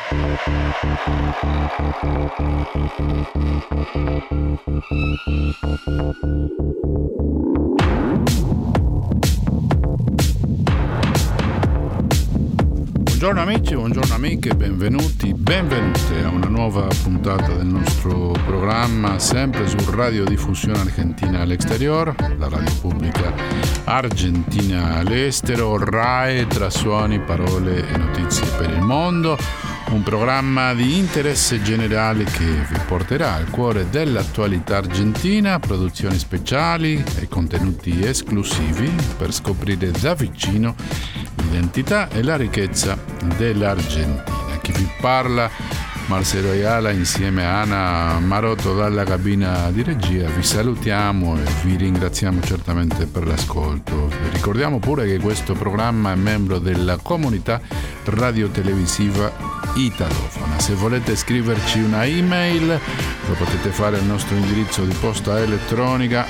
Buongiorno amici, buongiorno amiche, benvenuti, benvenute a una nuova puntata del nostro programma, sempre su Radiodiffusione Argentina all'Exterior, la radio pubblica argentina all'estero, RAE, tra suoni, parole e notizie per il mondo. Un programma di interesse generale che vi porterà al cuore dell'attualità argentina, produzioni speciali e contenuti esclusivi per scoprire da vicino l'identità e la ricchezza dell'Argentina. Chi vi parla, Marcelo Ayala, insieme a Ana Marotto dalla cabina di regia, vi salutiamo e vi ringraziamo certamente per l'ascolto. Vi ricordiamo pure che questo programma è membro della comunità radiotelevisiva italofona. Se volete scriverci una email lo potete fare al nostro indirizzo di posta elettronica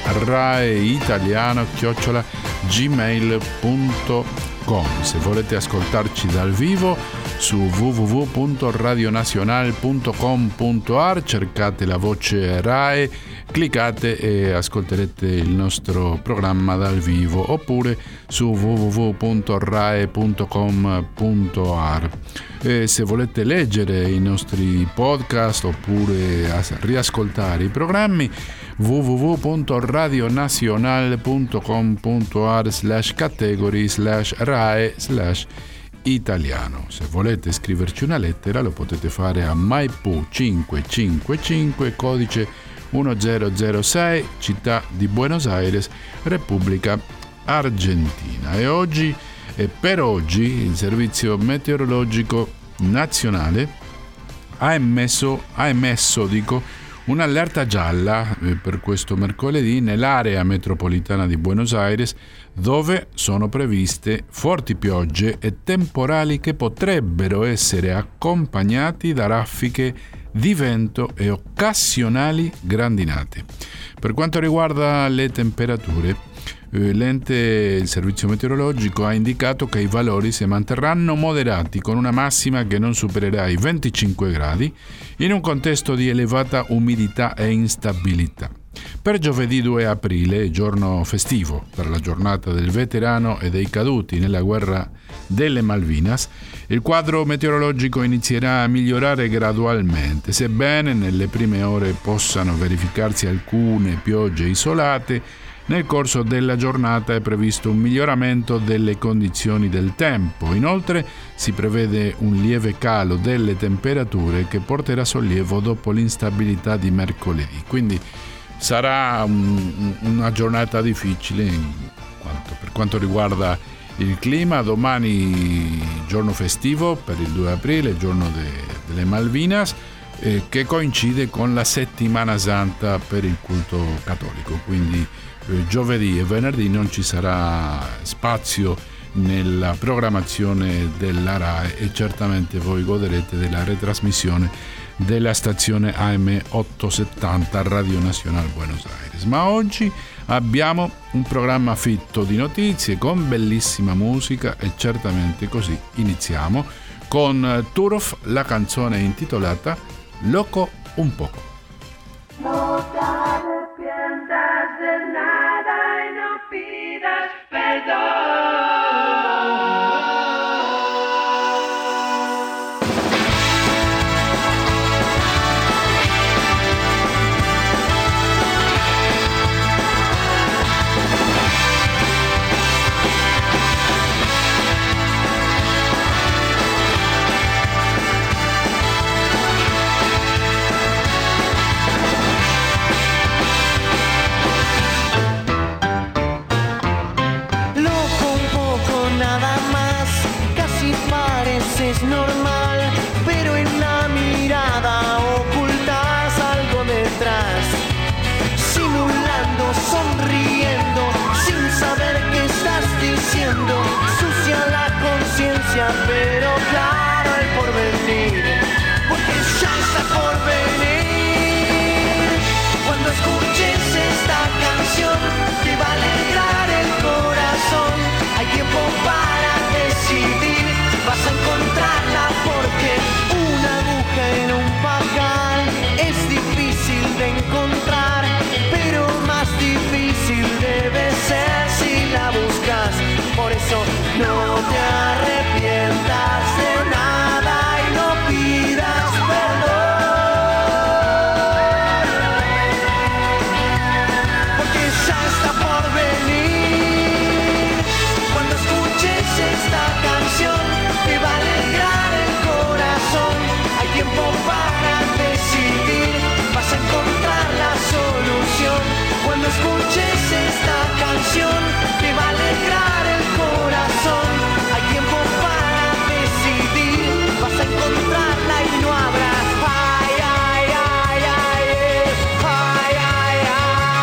raeitaliano@gmail.com. Se volete ascoltarci dal vivo su www.radionazional.com.ar cercate la voce RAE, cliccate e ascolterete il nostro programma dal vivo, oppure su www.rae.com.ar. E se volete leggere i nostri podcast oppure riascoltare i programmi, www.radionazional.com.ar/category/RAE/italiano. Se volete scriverci una lettera lo potete fare a Maipù 555, codice 1006, città di Buenos Aires, Repubblica Argentina. E oggi per oggi il Servizio Meteorologico Nazionale ha emesso un'allerta gialla per questo mercoledì nell'area metropolitana di Buenos Aires, dove sono previste forti piogge e temporali che potrebbero essere accompagnati da raffiche di vento e occasionali grandinate. Per quanto riguarda le temperature, il servizio meteorologico ha indicato che i valori si manterranno moderati, con una massima che non supererà i 25 gradi in un contesto di elevata umidità e instabilità. Per giovedì 2 aprile, giorno festivo per la giornata del veterano e dei caduti nella guerra delle Malvinas, il quadro meteorologico inizierà a migliorare gradualmente, sebbene nelle prime ore possano verificarsi alcune piogge isolate. Nel corso della giornata è previsto un miglioramento delle condizioni del tempo. Inoltre si prevede un lieve calo delle temperature che porterà sollievo dopo l'instabilità di mercoledì. Quindi sarà una giornata difficile per quanto riguarda il clima. Domani giorno festivo per il 2 aprile, il giorno delle Malvinas, che coincide con la settimana santa per il culto cattolico. Quindi giovedì e venerdì non ci sarà spazio nella programmazione della RAE e certamente voi goderete della retrasmissione della stazione AM 870 Radio Nacional Buenos Aires. Ma oggi abbiamo un programma fitto di notizie con bellissima musica e certamente così iniziamo con Turf, la canzone intitolata Loco un poco. No te arrepientas de nada y no pidas perdón. Es normal, pero en la mirada ocultas algo detrás, simulando, sonriendo, sin saber qué estás diciendo, sucia la conciencia, pero claro el porvenir, porque ya está por venir. Cuando escuches esta canción, te va a alegrar el corazón, hay tiempo para decidir. Vas a encontrarla porque una No te arrepientas de nada y no pidas perdón, porque ya está por venir. Cuando escuches esta canción te va a alegrar el corazón. Hay tiempo para decidir, vas a encontrar la solución. Cuando escuches esta canción te va a alegrar el corazón. Hay tiempo para decidir, vas a encontrarla y no habrá ay, ay, ay, ay, ay, ay, ay.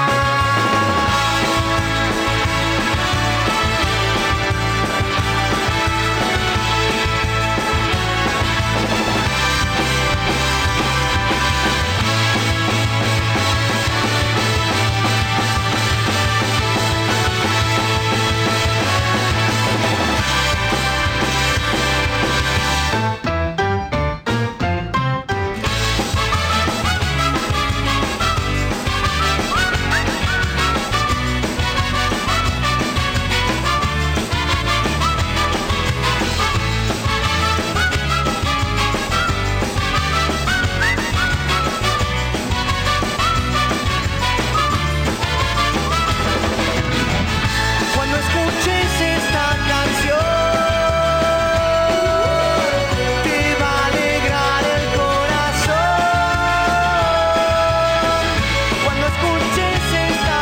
Cuando escuches esta canción te va a alegrar el corazón. Cuando escuches esta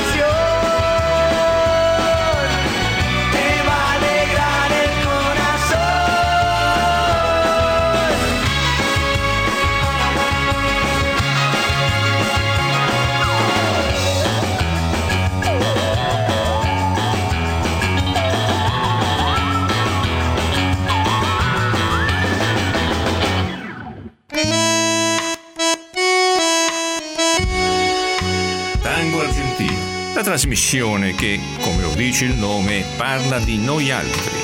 canción te va a alegrar el Tango Argentino, la trasmissione che, come lo dice il nome, parla di noi altri.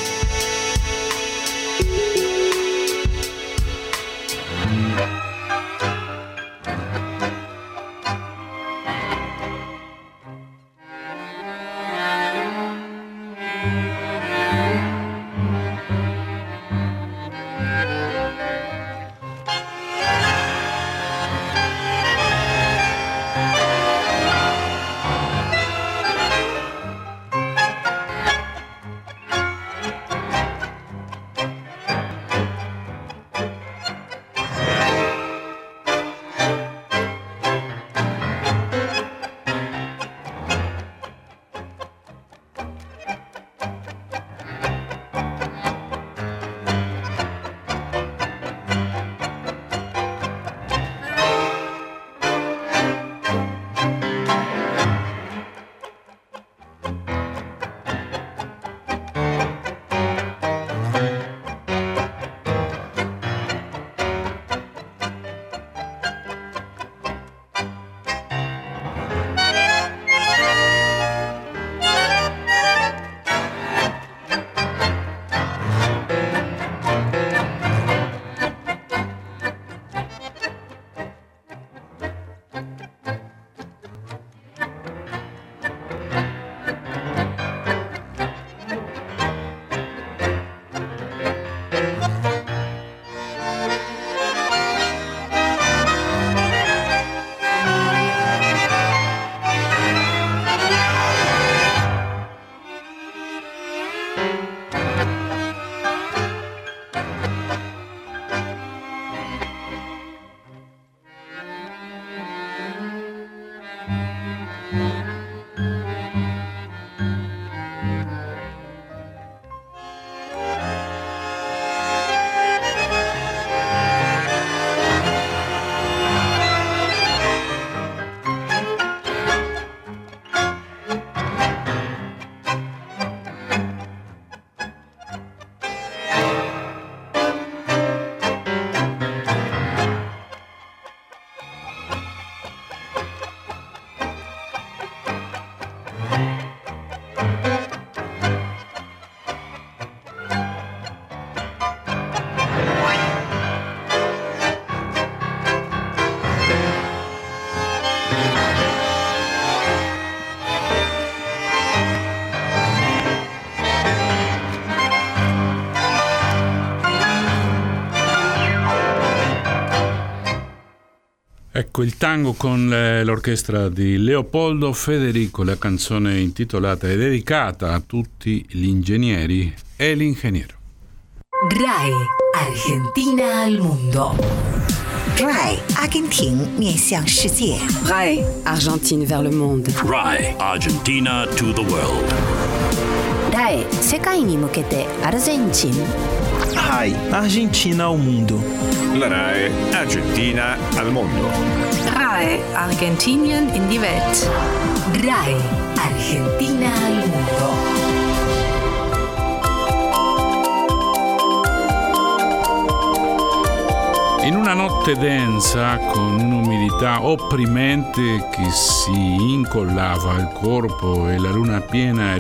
Ecco il tango con l'orchestra di Leopoldo Federico, la canzone intitolata e dedicata a tutti gli ingegneri e l'ingegnero. RAI Argentina al mondo. RAI Argentina 面向世界。 RAI Argentine vers le monde. RAI Argentina to the world. RAI 世界に向けてアルゼンチン。 RAI Argentina ao mundo. La RAI Argentina al mondo. RAI Argentinien in die Welt. RAI Argentina al mondo. In una notte densa, con un'umidità opprimente che si incollava al corpo e la luna piena a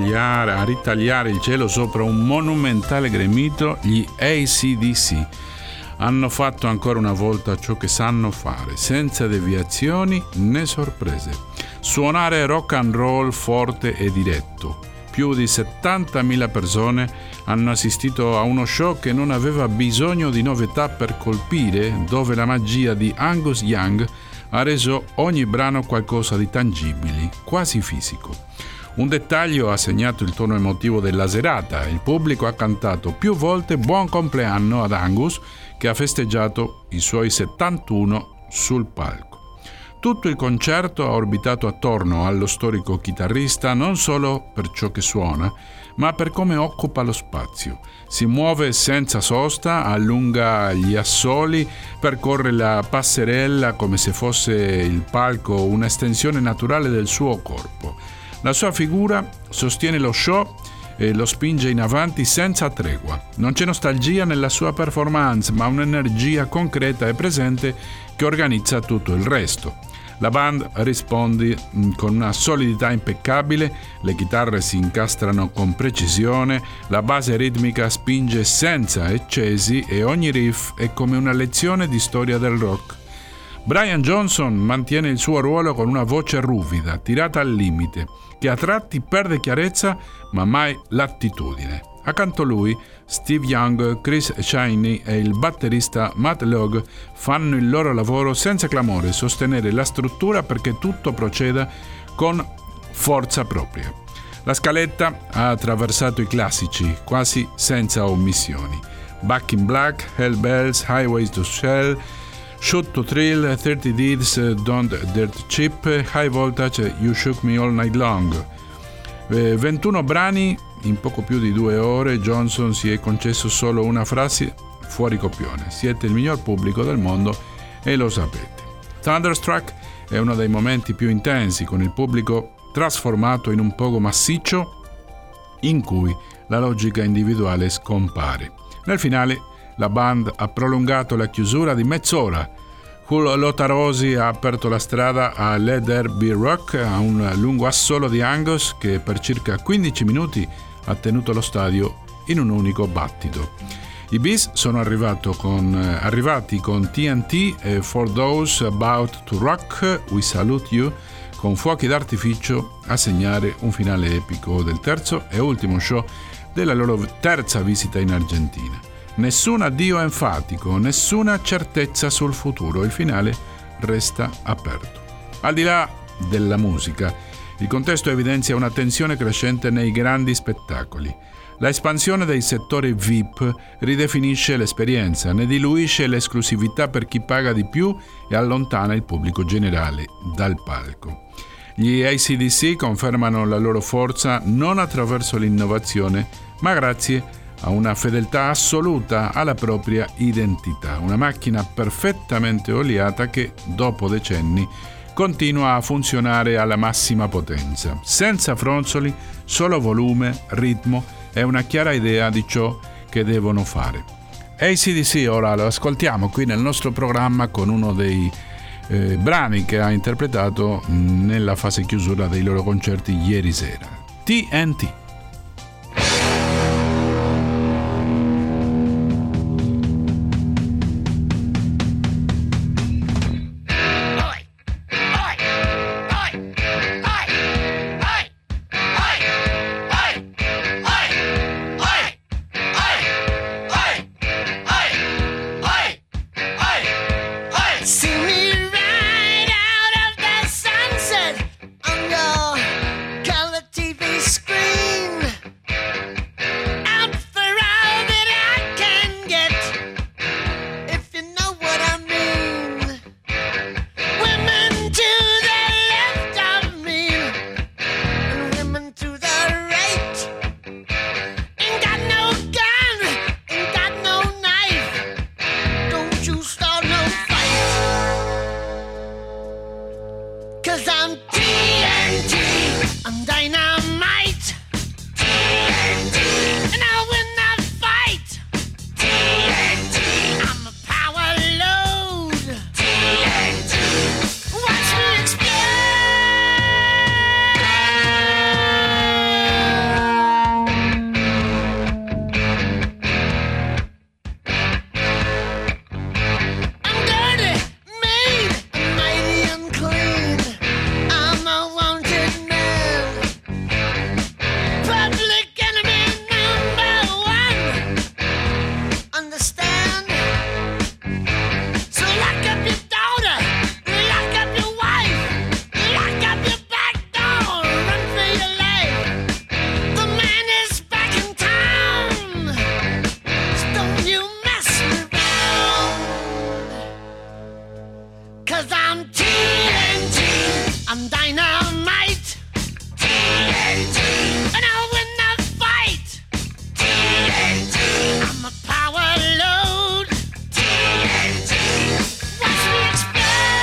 ritagliare il cielo sopra un monumentale gremito, gli AC/DC hanno fatto ancora una volta ciò che sanno fare, senza deviazioni né sorprese. Suonare rock and roll forte e diretto. Più di 70.000 persone hanno assistito a uno show che non aveva bisogno di novità per colpire, dove la magia di Angus Young ha reso ogni brano qualcosa di tangibile, quasi fisico. Un dettaglio ha segnato il tono emotivo della serata. Il pubblico ha cantato più volte Buon compleanno ad Angus, che ha festeggiato i suoi 71 sul palco. Tutto il concerto ha orbitato attorno allo storico chitarrista non solo per ciò che suona, ma per come occupa lo spazio. Si muove senza sosta, allunga gli assoli, percorre la passerella come se fosse il palco un'estensione naturale del suo corpo. La sua figura sostiene lo show e lo spinge in avanti senza tregua. Non c'è nostalgia nella sua performance, ma un'energia concreta e presente che organizza tutto il resto. La band risponde con una solidità impeccabile, le chitarre si incastrano con precisione, la base ritmica spinge senza eccesi e ogni riff è come una lezione di storia del rock. Brian Johnson mantiene il suo ruolo con una voce ruvida, tirata al limite, che a tratti perde chiarezza ma mai l'attitudine. Accanto a lui, Steve Young, Chris Chaney e il batterista Matt Logue fanno il loro lavoro senza clamore, sostenere la struttura perché tutto proceda con forza propria. La scaletta ha attraversato i classici, quasi senza omissioni. Back in Black, Hell Bells, Highways to Hell, Shoot to Thrill, 30 Deeds, Don't Dirt Cheap, High Voltage, You Shook Me All Night Long. 21 brani in poco più di 2 ore. Johnson si è concesso solo una frase fuori copione: siete il miglior pubblico del mondo e lo sapete. Thunderstruck è uno dei momenti più intensi, con il pubblico trasformato in un pogo massiccio in cui la logica individuale scompare. Nel finale la band ha prolungato la chiusura di mezz'ora. Lotarosi ha aperto la strada a Let There Be Rock, a un lungo assolo di Angus che per circa 15 minuti ha tenuto lo stadio in un unico battito. I Bees sono arrivati con TNT e For Those About to Rock, We Salute You, con fuochi d'artificio a segnare un finale epico del terzo e ultimo show della loro terza visita in Argentina. Nessun addio enfatico, nessuna certezza sul futuro, il finale resta aperto. Al di là della musica, il contesto evidenzia una tensione crescente nei grandi spettacoli. La espansione dei settori VIP ridefinisce l'esperienza, ne diluisce l'esclusività per chi paga di più e allontana il pubblico generale dal palco. Gli AC/DC confermano la loro forza non attraverso l'innovazione, ma grazie a una fedeltà assoluta alla propria identità, una macchina perfettamente oliata che, dopo decenni, continua a funzionare alla massima potenza, senza fronzoli, solo volume, ritmo e una chiara idea di ciò che devono fare. AC/DC ora lo ascoltiamo qui nel nostro programma con uno dei brani che ha interpretato nella fase chiusura dei loro concerti ieri sera, TNT. See me ride. I'm dynamite. TNT. And I'll win the fight. TNT. I'm a power load. TNT. Watch me explode.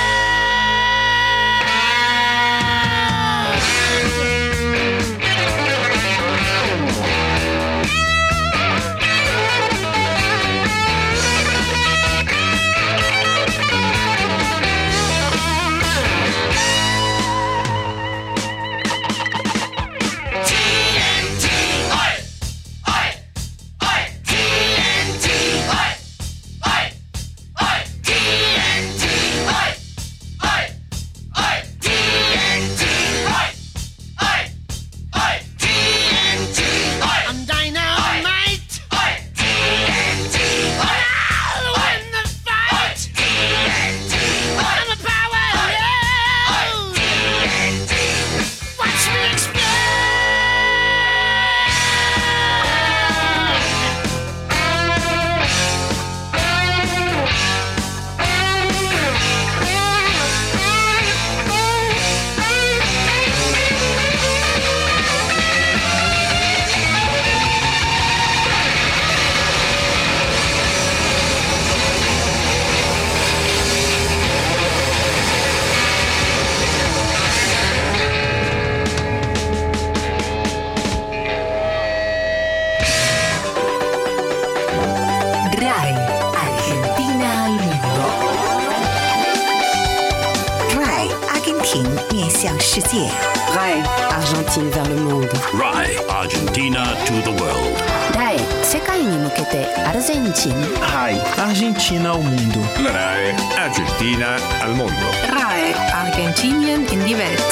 RAI Argentine vers le monde. RAI Argentina to the world. RAI 世界に向けてアルゼンチン。 RAI Argentina ao mundo. La RAI Argentina al mondo. RAI Argentinien in die Welt.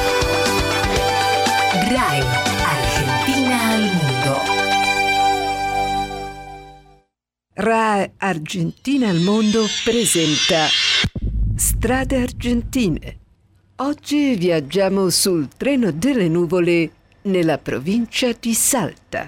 RAI Argentina al mondo. RAI Argentina al mondo presenta Strade Argentine. Oggi viaggiamo sul treno delle nuvole nella provincia di Salta.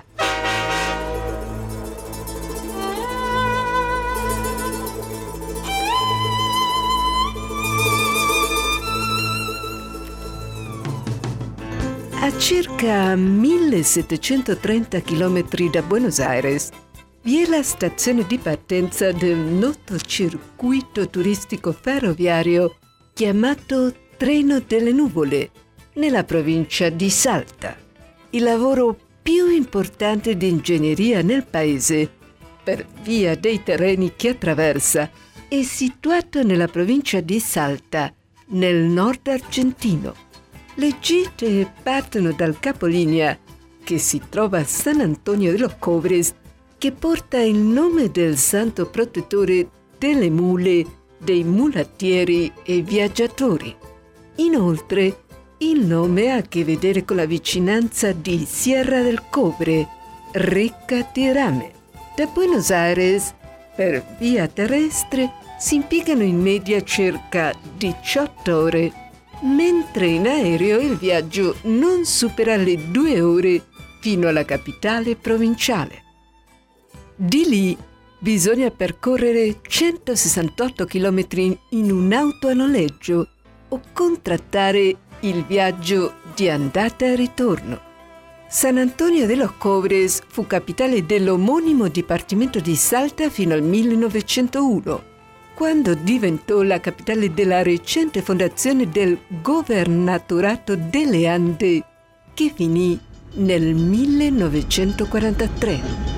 A circa 1730 km da Buenos Aires vi è la stazione di partenza del noto circuito turistico ferroviario chiamato Treno delle Nuvole, nella provincia di Salta. Il lavoro più importante di ingegneria nel paese, per via dei terreni che attraversa, è situato nella provincia di Salta, nel nord argentino. Le gite partono dal capolinea, che si trova a San Antonio de los Cobres, che porta il nome del santo protettore delle mule, dei mulattieri e viaggiatori. Inoltre, il nome ha a che vedere con la vicinanza di Sierra del Cobre, ricca di rame. Da Buenos Aires, per via terrestre, si impiegano in media circa 18 ore, mentre in aereo il viaggio non supera le 2 ore fino alla capitale provinciale. Di lì bisogna percorrere 168 km in un'auto a noleggio o contrattare il viaggio di andata e ritorno. San Antonio de los Cobres fu capitale dell'omonimo dipartimento di Salta fino al 1901, quando diventò la capitale della recente fondazione del Governatorato delle Ande, che finì nel 1943.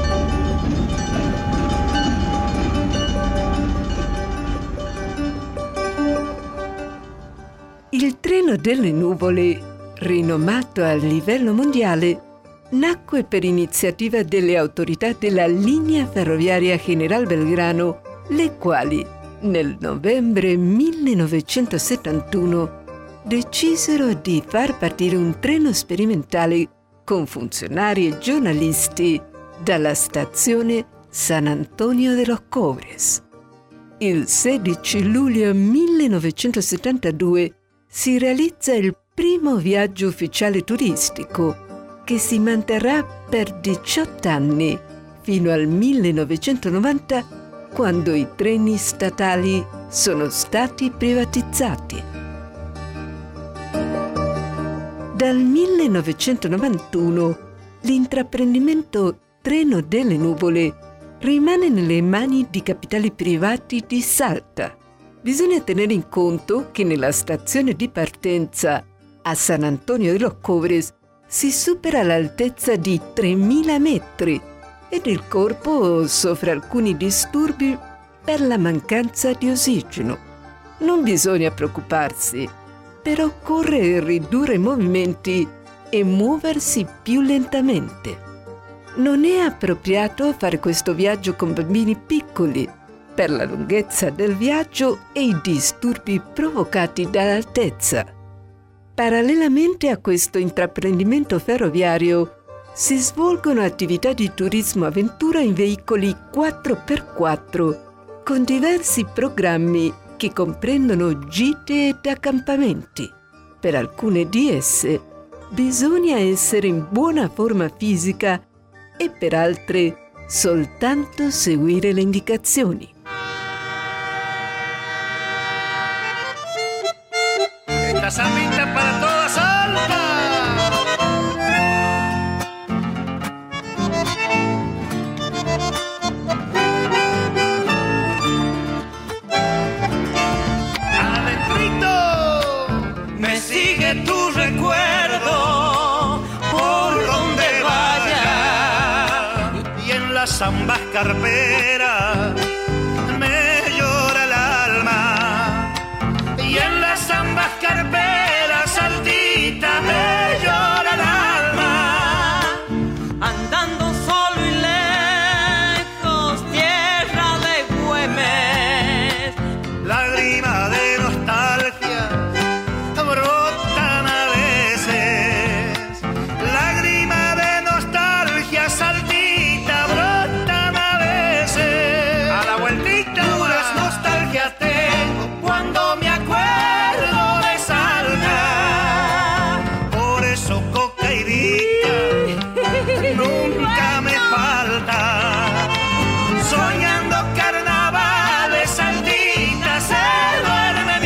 Il treno delle nuvole, rinomato a livello mondiale, nacque per iniziativa delle autorità della linea ferroviaria General Belgrano, le quali, nel novembre 1971, decisero di far partire un treno sperimentale con funzionari e giornalisti dalla stazione San Antonio de los Cobres. Il 16 luglio 1972 si realizza il primo viaggio ufficiale turistico che si manterrà per 18 anni, fino al 1990, quando i treni statali sono stati privatizzati. Dal 1991 l'intraprendimento Treno delle Nuvole rimane nelle mani di capitali privati di Salta. Bisogna tenere in conto che nella stazione di partenza a San Antonio de los Cobres si supera l'altezza di 3.000 metri ed il corpo soffre alcuni disturbi per la mancanza di ossigeno. Non bisogna preoccuparsi, però occorre ridurre i movimenti e muoversi più lentamente. Non è appropriato fare questo viaggio con bambini piccoli per la lunghezza del viaggio e i disturbi provocati dall'altezza. Parallelamente a questo intraprendimento ferroviario si svolgono attività di turismo avventura in veicoli 4x4 con diversi programmi che comprendono gite ed accampamenti. Per alcune di esse bisogna essere in buona forma fisica e per altre soltanto seguire le indicazioni. Esta sambita para toda Salta. Adentrito me sigue tu recuerdo por donde vaya y en las zambas carperas me llora el alma y en las zambas carperas saltita me llora el alma andando solo y lejos tierra de Güemes lágrimas de nostalgia brotan a veces lágrimas de nostalgia saltita brotan a veces a la vueltita puras nostalgias tengo cuando me acuerdo de Salta por eso cocaidita nunca me falta soñando carnavales saltita se duerme mi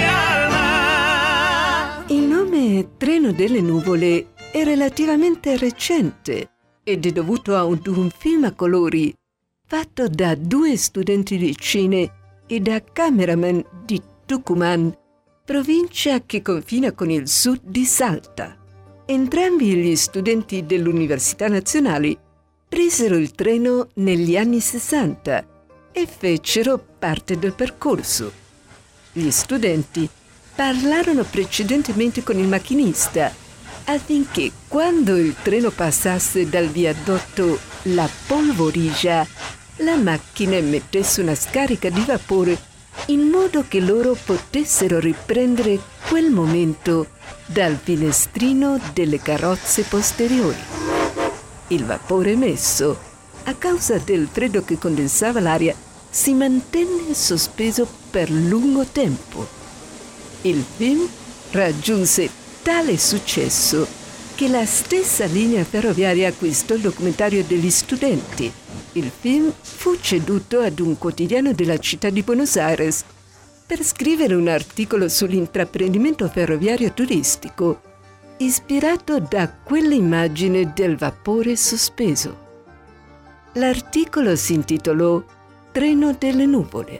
alma. Il nome Treno delle Nuvole è relativamente recente ed è dovuto a un film a colori fatto da 2 studenti di cine e da cameraman di Tucumán, provincia che confina con il sud di Salta. Entrambi gli studenti dell'Università Nazionale presero il treno negli anni 60 e fecero parte del percorso. Gli studenti parlarono precedentemente con il macchinista affinché quando il treno passasse dal viadotto La Polvorigia, la macchina emettesse una scarica di vapore in modo che loro potessero riprendere quel momento dal finestrino delle carrozze posteriori. Il vapore emesso, a causa del freddo che condensava l'aria, si mantenne sospeso per lungo tempo. Il film raggiunse tale successo che la stessa linea ferroviaria acquistò il documentario degli studenti. Il film fu ceduto ad un quotidiano della città di Buenos Aires per scrivere un articolo sull'intraprendimento ferroviario turistico ispirato da quell'immagine del vapore sospeso. L'articolo si intitolò Treno delle Nuvole.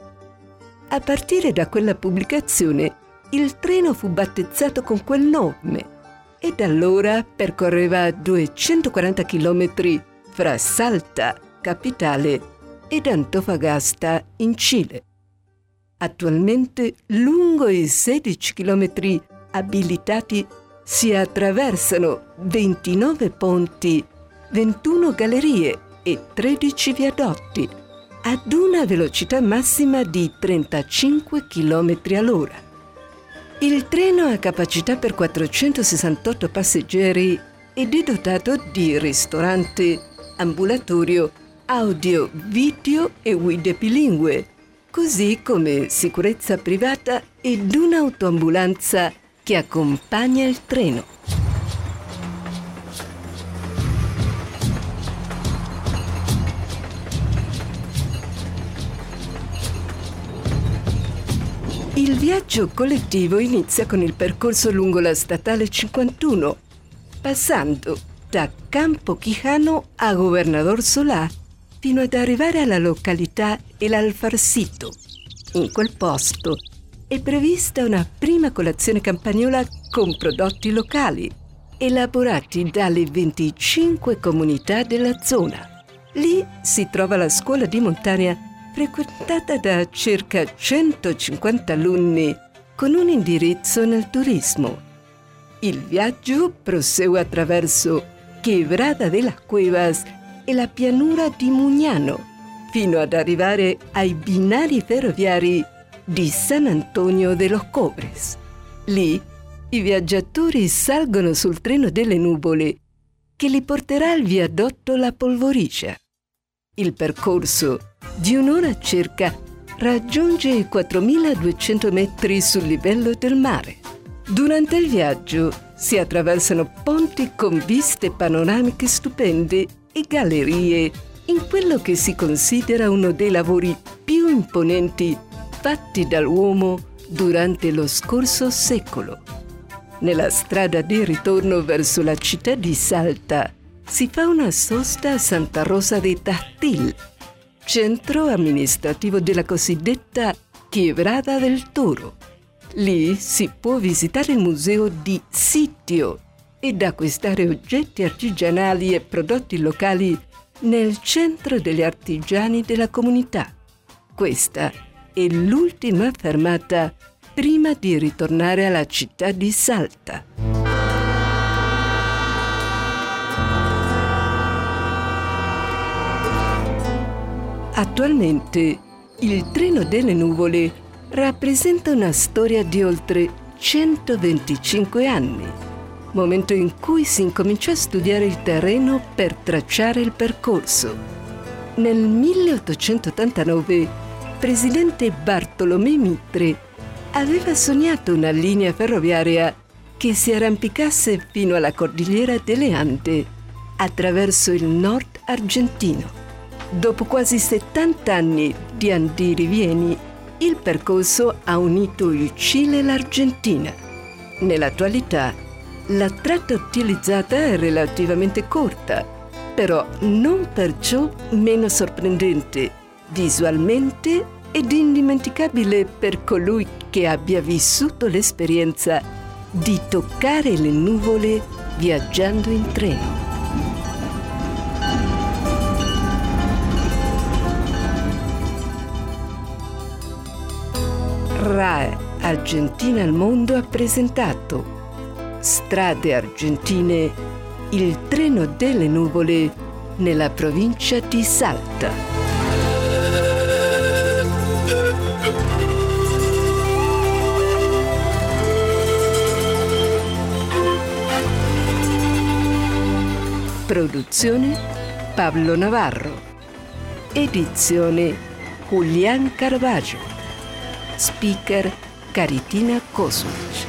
A partire da quella pubblicazione, il treno fu battezzato con quel nome e da allora percorreva 240 chilometri fra Salta, capitale, ed Antofagasta, in Cile. Attualmente, lungo i 16 chilometri abilitati, si attraversano 29 ponti, 21 gallerie e 13 viadotti, ad una velocità massima di 35 km all'ora. Il treno ha capacità per 468 passeggeri ed è dotato di ristorante, ambulatorio, audio, video e guide bilingue, così come sicurezza privata ed un'autoambulanza che accompagna il treno. Il viaggio collettivo inizia con il percorso lungo la statale 51, passando da Campo Quijano a Governador Solá fino ad arrivare alla località El Alfarcito. In quel posto è prevista una prima colazione campagnola con prodotti locali, elaborati dalle 25 comunità della zona. Lì si trova la scuola di montagna frequentata da circa 150 alunni con un indirizzo nel turismo. Il viaggio prosegue attraverso Quebrada de las Cuevas e la pianura di Mugnano, fino ad arrivare ai binari ferroviari di San Antonio de los Cobres. Lì i viaggiatori salgono sul treno delle nuvole che li porterà al viadotto La Polvorigia. Il percorso, di un'ora circa, raggiunge i 4.200 metri sul livello del mare. Durante il viaggio si attraversano ponti con viste panoramiche stupende e gallerie in quello che si considera uno dei lavori più imponenti fatti dall'uomo durante lo scorso secolo. Nella strada di ritorno verso la città di Salta si fa una sosta a Santa Rosa de Tastil, centro amministrativo della cosiddetta Quebrada del Toro. Lì si può visitare il museo di Sitio ed acquistare oggetti artigianali e prodotti locali nel centro degli artigiani della comunità. Questa è l'ultima fermata prima di ritornare alla città di Salta. Attualmente il treno delle nuvole rappresenta una storia di oltre 125 anni, momento in cui si incominciò a studiare il terreno per tracciare il percorso. Nel 1889, presidente Bartolomé Mitre aveva sognato una linea ferroviaria che si arrampicasse fino alla cordigliera delle Ande attraverso il nord argentino. Dopo quasi 70 anni di andirivieni, il percorso ha unito il Cile e l'Argentina. Nell'attualità, la tratta utilizzata è relativamente corta, però non perciò meno sorprendente, visualmente ed indimenticabile per colui che abbia vissuto l'esperienza di toccare le nuvole viaggiando in treno. RAI Argentina al Mondo ha presentato Strade Argentine, il treno delle nuvole nella provincia di Salta. Produzione Pablo Navarro. Edizione Julián Carvalho. Speaker Caritina Kosmic.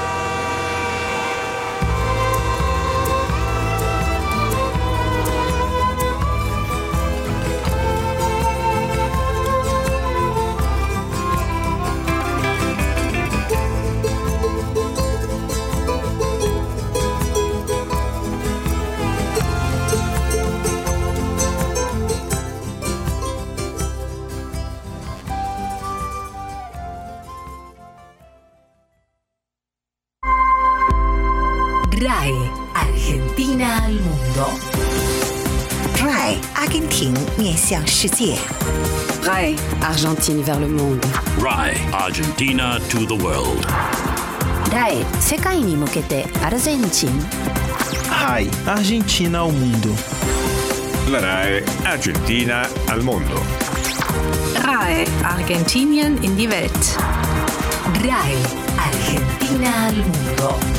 RAI Argentina al Mundo. RAI 阿根廷面向世界。 RAI Argentine vers le monde. RAI Argentina to the world. RAI 世界に向けてアルゼンチン。 RAI Argentina ao mundo. La RAI Argentina al mondo. RAI Argentinien in die Welt. RAI Argentina al Mundo.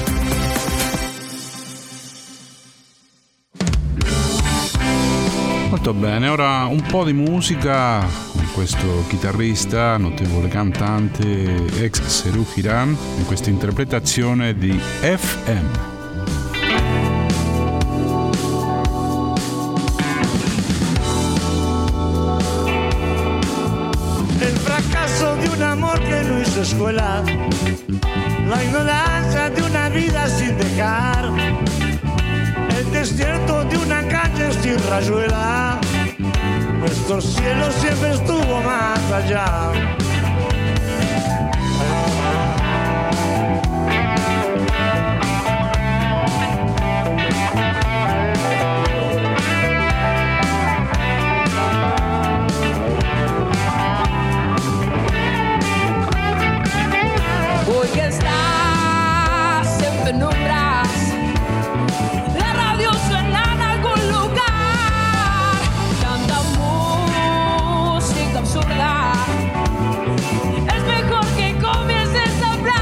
Molto bene, ora un po' di musica con questo chitarrista, notevole cantante, ex Serú Girán, in questa interpretazione di FM. El fracaso de un amor que no hizo escuelas, la ignorancia de una vida sin dejar, el desierto de una calle sin rayuela. Nuestro cielo siempre estuvo más allá. Hoy que estás en penumbras, la radio suena en algún lugar, tanta música absurda, es mejor que comiences a hablar.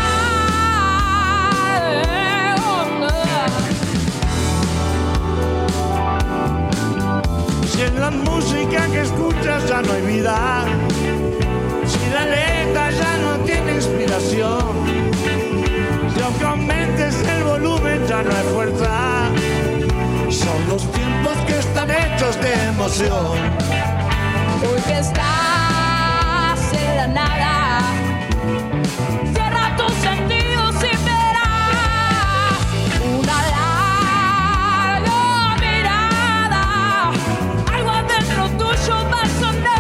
Si en la música que escuchas ya no hay vida, si la letra ya no tiene inspiración, si aunque aumentes el volumen ya no hay fuerza, son los tiempos que están hechos de emoción. Hoy que estás en la nada, cierra tus sentidos y verás una larga mirada, algo adentro tuyo va a sonar.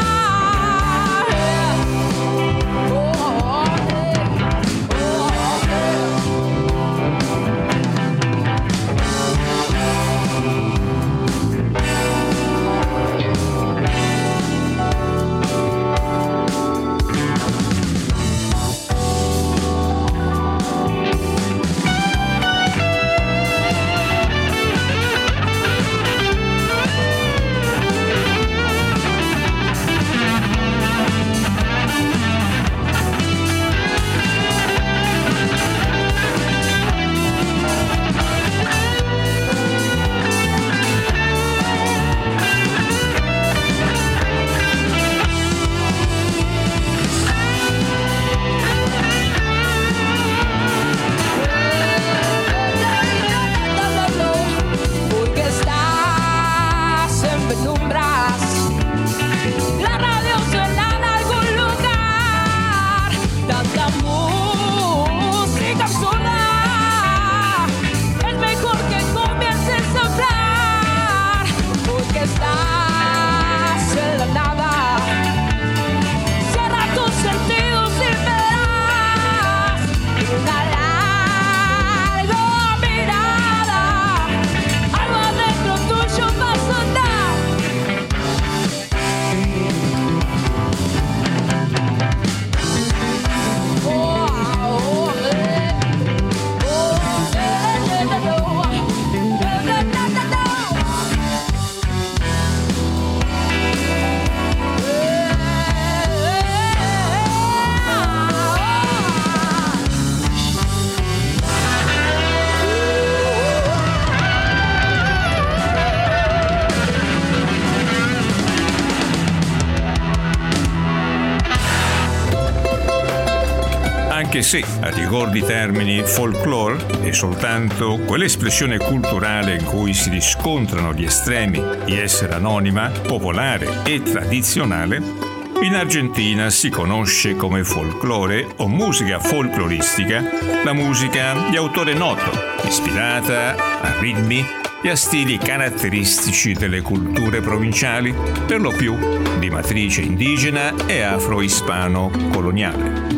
Anche se, a rigor di termini, folklore è soltanto quell'espressione culturale in cui si riscontrano gli estremi di essere anonima, popolare e tradizionale, in Argentina si conosce come folklore o musica folcloristica la musica di autore noto, ispirata a ritmi e a stili caratteristici delle culture provinciali, per lo più di matrice indigena e afro-ispano coloniale.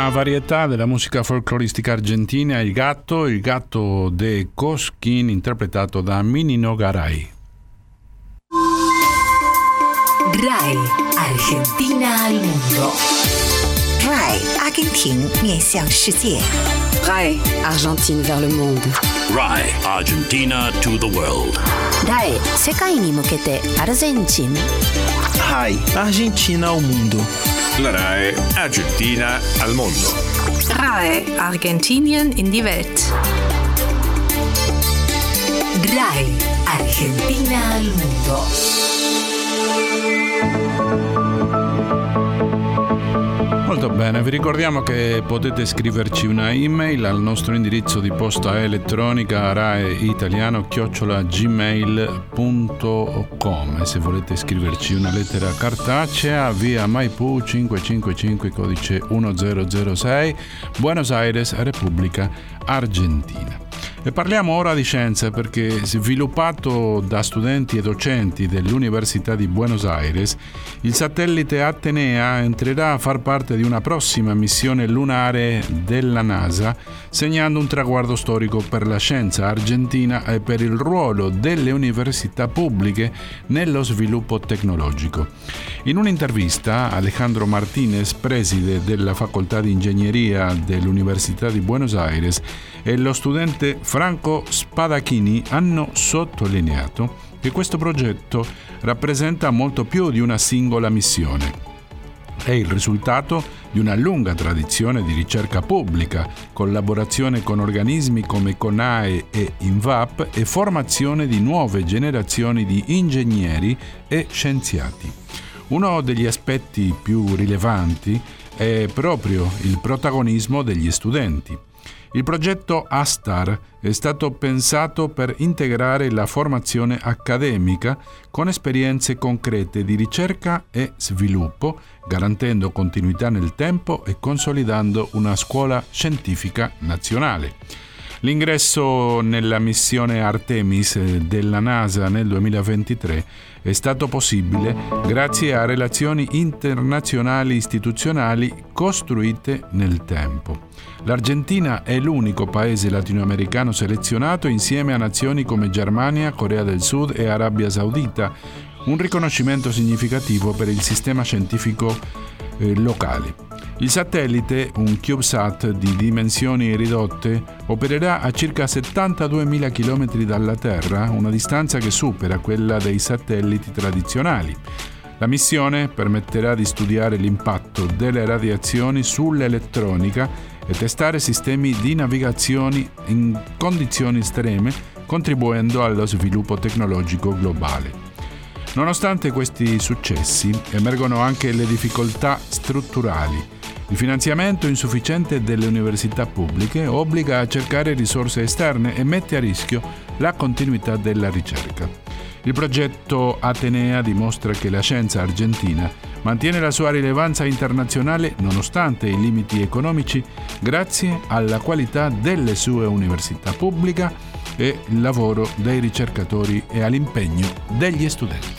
una varietà della musica folcloristica argentina, il gatto de Cosquín, interpretato da Minino Garay. RAI Argentina al mondo. RAI 阿根廷面向世界。 RAI Argentine vers le monde. RAI Argentina to the world. RAI 世界に向けてアルゼンチン。 RAI Argentina ao mundo. La RAI Argentina al mondo. RAI Argentinien in die Welt. RAI Argentina al mondo. Molto bene, vi ricordiamo che potete scriverci una email al nostro indirizzo di posta elettronica raeitaliano@gmail.com, e se volete scriverci una lettera cartacea, via Maipù 555, codice 1006, Buenos Aires, Repubblica Argentina. E parliamo ora di scienze, perché, sviluppato da studenti e docenti dell'Università di Buenos Aires, il satellite Atenea entrerà a far parte di una prossima missione lunare della NASA, segnando un traguardo storico per la scienza argentina e per il ruolo delle università pubbliche nello sviluppo tecnologico. In un'intervista, Alejandro Martinez, preside della Facoltà di Ingegneria dell'Università di Buenos Aires, e lo studente Franco Spadachini hanno sottolineato che questo progetto rappresenta molto più di una singola missione. È il risultato di una lunga tradizione di ricerca pubblica, collaborazione con organismi come CONAE e INVAP e formazione di nuove generazioni di ingegneri e scienziati. Uno degli aspetti più rilevanti è proprio il protagonismo degli studenti. Il progetto ASTAR è stato pensato per integrare la formazione accademica con esperienze concrete di ricerca e sviluppo, garantendo continuità nel tempo e consolidando una scuola scientifica nazionale. L'ingresso nella missione Artemis della NASA nel 2023 è stato possibile grazie a relazioni internazionali istituzionali costruite nel tempo. L'Argentina è l'unico paese latinoamericano selezionato insieme a nazioni come Germania, Corea del Sud e Arabia Saudita, un riconoscimento significativo per il sistema scientifico locale. Il satellite, un CubeSat di dimensioni ridotte, opererà a circa 72.000 km dalla Terra, una distanza che supera quella dei satelliti tradizionali. La missione permetterà di studiare l'impatto delle radiazioni sull'elettronica e testare sistemi di navigazione in condizioni estreme, contribuendo allo sviluppo tecnologico globale. Nonostante questi successi, emergono anche le difficoltà strutturali. Il finanziamento insufficiente delle università pubbliche obbliga a cercare risorse esterne e mette a rischio la continuità della ricerca. Il progetto Atenea dimostra che la scienza argentina mantiene la sua rilevanza internazionale nonostante i limiti economici, grazie alla qualità delle sue università pubbliche e il lavoro dei ricercatori e all'impegno degli studenti.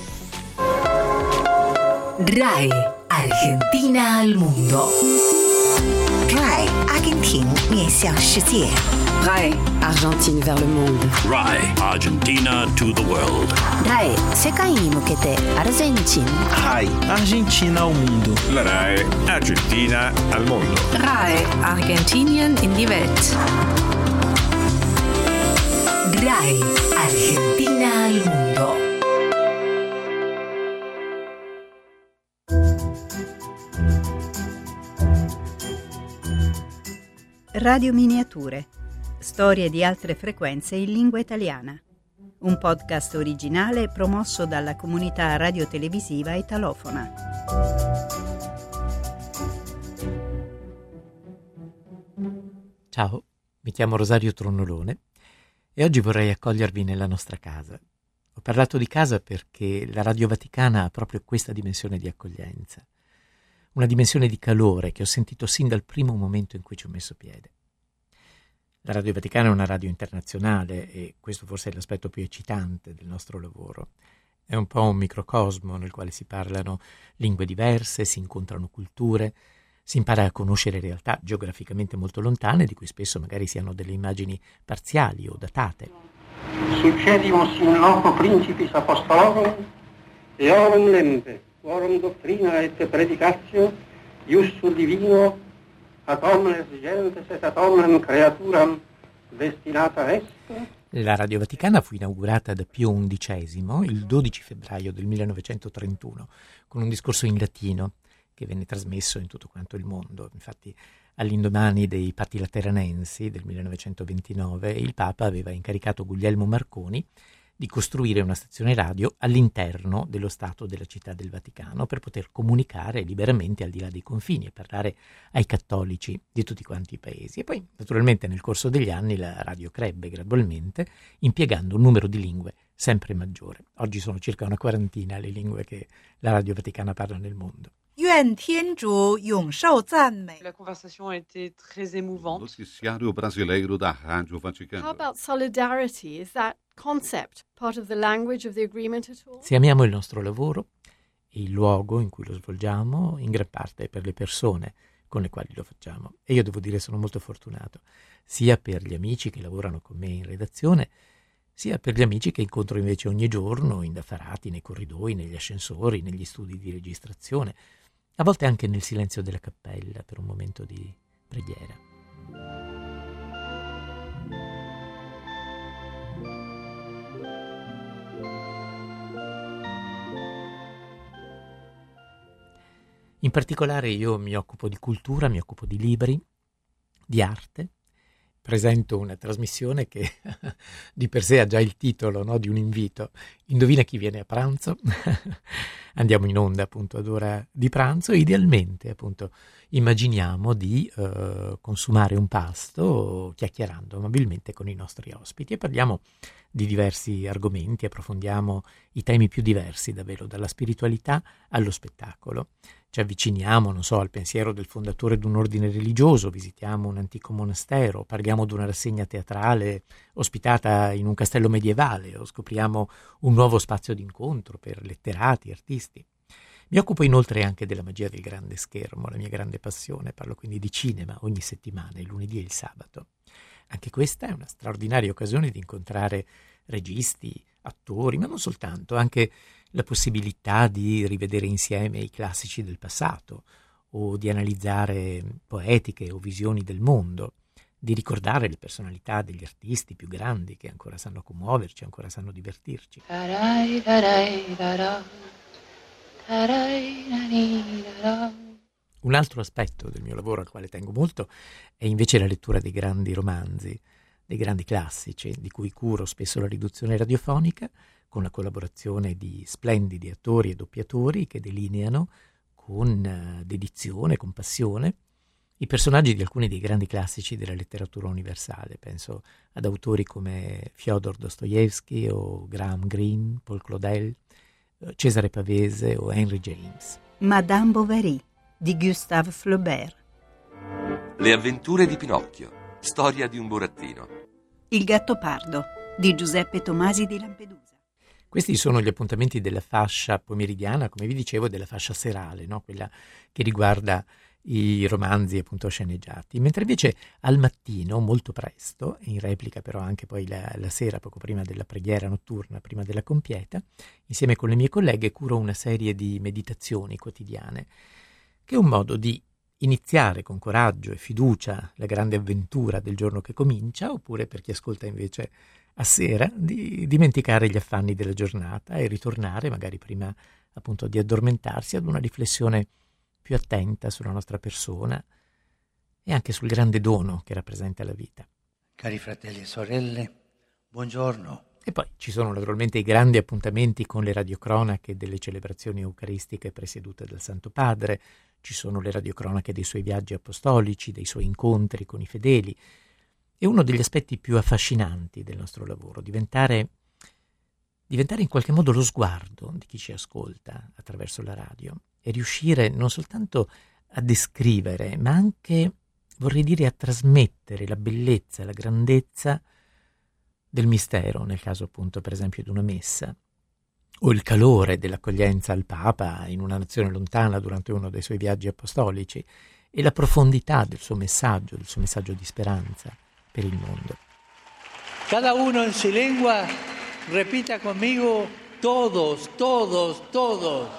RAI Argentina al mondo. RAI 阿根廷面向世界。 RAI Argentine vers le monde. RAI Argentina to the world. RAI 世界に向けてアルゼンチン。 RAI Argentina ao mundo. La RAI Argentina al mondo. RAI Argentinien in die Welt. RAI Argentina al mondo. Radio Miniature. Storie di altre frequenze in lingua italiana. Un podcast originale promosso dalla comunità radiotelevisiva italofona. Ciao, mi chiamo Rosario Tronnolone e oggi vorrei accogliervi nella nostra casa. Ho parlato di casa perché la Radio Vaticana ha proprio questa dimensione di accoglienza. Una dimensione di calore che ho sentito sin dal primo momento in cui ci ho messo piede. La Radio Vaticana è una radio internazionale e questo forse è l'aspetto più eccitante del nostro lavoro. È un po' un microcosmo nel quale si parlano lingue diverse, si incontrano culture, Si impara a conoscere realtà geograficamente molto lontane, di cui spesso magari si hanno delle immagini parziali o datate. Succedimus in loco principis apostolorum, eorum lempe, quorum doctrina et predicatio, iustur divino, ad omnes gentes et ad omnem creaturam destinata est. La Radio Vaticana fu inaugurata da Pio XI il 12 febbraio del 1931 con un discorso in latino che venne trasmesso in tutto quanto il mondo. Infatti, all'indomani dei Patti Lateranensi del 1929, il Papa aveva incaricato Guglielmo Marconi di costruire una stazione radio all'interno dello Stato della Città del Vaticano per poter comunicare liberamente al di là dei confini e parlare ai cattolici di tutti quanti i paesi. E poi, naturalmente, nel corso degli anni la radio crebbe gradualmente, impiegando un numero di lingue sempre maggiore. Oggi sono circa una quarantina le lingue che la Radio Vaticana parla nel mondo. La conversation a été très émouvante. Noticiário brasileiro da Rádio Vaticana. How about solidarity? Is that concept part of the language of the agreement at all? Se amiamo il nostro lavoro e il luogo in cui lo svolgiamo, in gran parte è per le persone con le quali lo facciamo. E io devo dire sono molto fortunato, sia per gli amici che lavorano con me in redazione, sia per gli amici che incontro invece ogni giorno, indaffarati nei corridoi, negli ascensori, negli studi di registrazione, a volte anche nel silenzio della cappella per un momento di preghiera. In particolare io mi occupo di cultura, mi occupo di libri, di arte. Presento una trasmissione che di per sé ha già il titolo, no, di un invito. Indovina chi viene a pranzo? Andiamo in onda appunto ad ora di pranzo e idealmente appunto immaginiamo di consumare un pasto chiacchierando amabilmente con i nostri ospiti e parliamo di diversi argomenti, approfondiamo i temi più diversi davvero, dalla spiritualità allo spettacolo. Ci avviciniamo, non so, al pensiero del fondatore di un ordine religioso, visitiamo un antico monastero, parliamo di una rassegna teatrale ospitata in un castello medievale o scopriamo un nuovo spazio d'incontro per letterati, artisti. Mi occupo inoltre anche della magia del grande schermo, la mia grande passione, parlo quindi di cinema ogni settimana, il lunedì e il sabato. Anche questa è una straordinaria occasione di incontrare registi, attori, ma non soltanto, anche la possibilità di rivedere insieme i classici del passato o di analizzare poetiche o visioni del mondo, di ricordare le personalità degli artisti più grandi che ancora sanno commuoverci, ancora sanno divertirci. Un altro aspetto del mio lavoro al quale tengo molto è invece la lettura dei grandi romanzi, dei grandi classici, di cui curo spesso la riduzione radiofonica, con la collaborazione di splendidi attori e doppiatori che delineano con dedizione, con passione, i personaggi di alcuni dei grandi classici della letteratura universale. Penso ad autori come Fyodor Dostoevsky o Graham Greene, Paul Claudel, Cesare Pavese o Henry James. Madame Bovary di Gustave Flaubert. Le avventure di Pinocchio, storia di un burattino. Il Gattopardo di Giuseppe Tomasi di Lampedusa. Questi sono gli appuntamenti della fascia pomeridiana, come vi dicevo, della fascia serale, no? Quella che riguarda i romanzi appunto sceneggiati, mentre invece al mattino, molto presto, in replica però anche poi la sera, poco prima della preghiera notturna, prima della compieta, insieme con le mie colleghe curo una serie di meditazioni quotidiane, che è un modo di iniziare con coraggio e fiducia la grande avventura del giorno che comincia, oppure per chi ascolta invece a sera di dimenticare gli affanni della giornata e ritornare magari prima appunto di addormentarsi ad una riflessione più attenta sulla nostra persona e anche sul grande dono che rappresenta la vita. Cari fratelli e sorelle, buongiorno. E poi ci sono naturalmente i grandi appuntamenti con le radiocronache delle celebrazioni eucaristiche presiedute dal Santo Padre, ci sono le radiocronache dei suoi viaggi apostolici, dei suoi incontri con i fedeli. E uno degli aspetti più affascinanti del nostro lavoro, diventare in qualche modo lo sguardo di chi ci ascolta attraverso la radio e riuscire non soltanto a descrivere, ma anche, vorrei dire, a trasmettere la bellezza, la grandezza del mistero, nel caso appunto per esempio di una messa, o il calore dell'accoglienza al Papa in una nazione lontana durante uno dei suoi viaggi apostolici, e la profondità del suo messaggio di speranza per il mondo. Cada uno en su lengua repita conmigo: todos, todos, todos.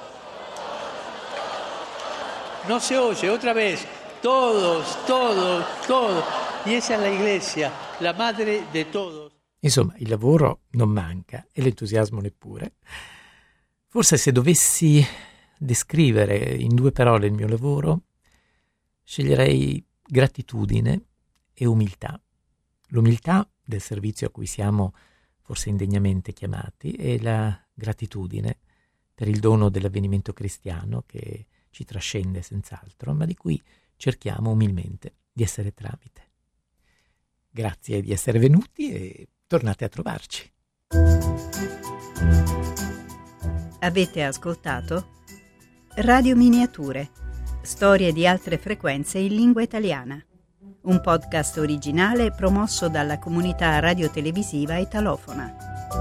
No se oye, otra vez: todos, todos, todos. Y esa es la iglesia, la madre de todos. Insomma, il lavoro non manca e l'entusiasmo neppure. Forse se dovessi descrivere in 2 parole il mio lavoro, sceglierei gratitudine e umiltà. L'umiltà del servizio a cui siamo forse indegnamente chiamati e la gratitudine per il dono dell'avvenimento cristiano che ci trascende senz'altro, ma di cui cerchiamo umilmente di essere tramite. Grazie di essere venuti e tornate a trovarci. Avete ascoltato Radio Miniature, storie di altre frequenze in lingua italiana, un podcast originale promosso dalla comunità radiotelevisiva italofona.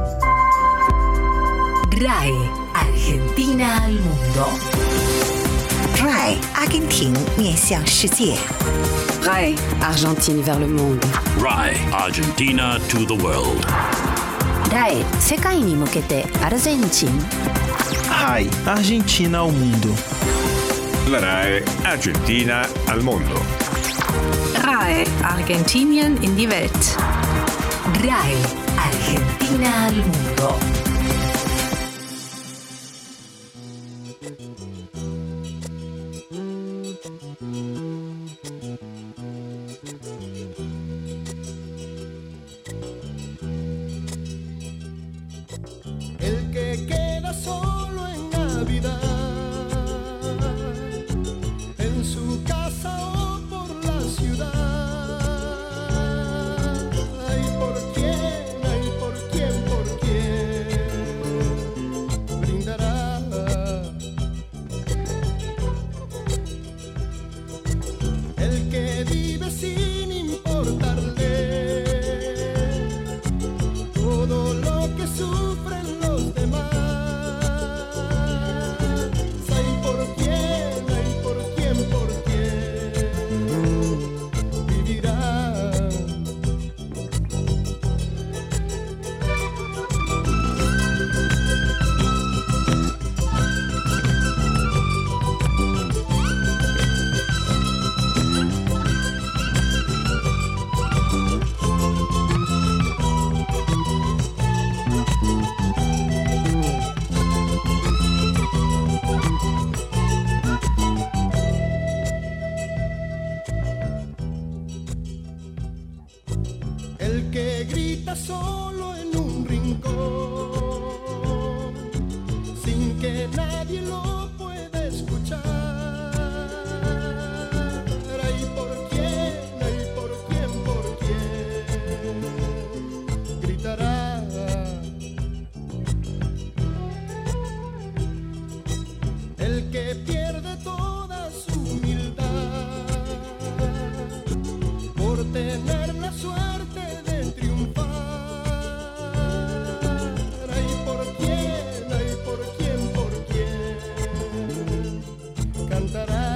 RAI Argentina al mondo. RAI 阿根廷面向世界。 RAI Argentine vers le monde. RAI Argentina to the world. RAI 世界に向けてアルゼンチン。 RAI Argentina ao mundo. La RAI Argentina al mondo. RAI Argentinien in die Welt. RAI Argentina al mondo. El que queda solo en Navidad, en su casa o por la ciudad. Ay, por quién brindará. El que vive sin importarle todo lo que sufren los demás. Ay, por quién vivirá. El que grita solo en un rincón, sin que nadie lo pueda escuchar. Ay, por quién gritará. El que pierde toda su humildad por tener la suerte de triunfar. Ay, por quién cantará.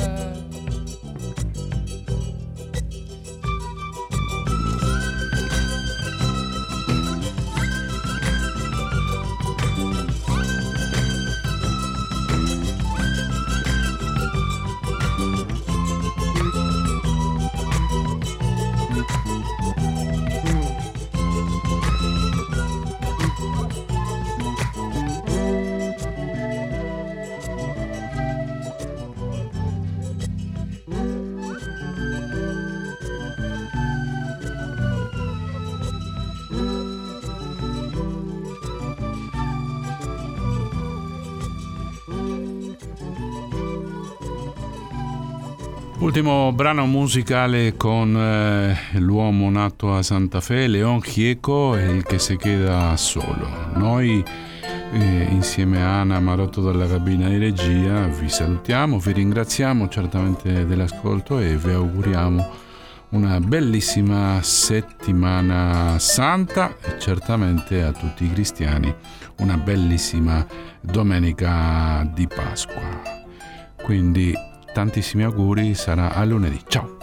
Ultimo brano musicale con l'uomo nato a Santa Fe, León Gieco, e il che si queda solo. Noi insieme a Ana Marotto dalla cabina di regia vi salutiamo, vi ringraziamo certamente dell'ascolto e vi auguriamo una bellissima settimana santa e certamente a tutti i cristiani una bellissima domenica di Pasqua. Quindi tantissimi auguri, sarà a lunedì. Ciao!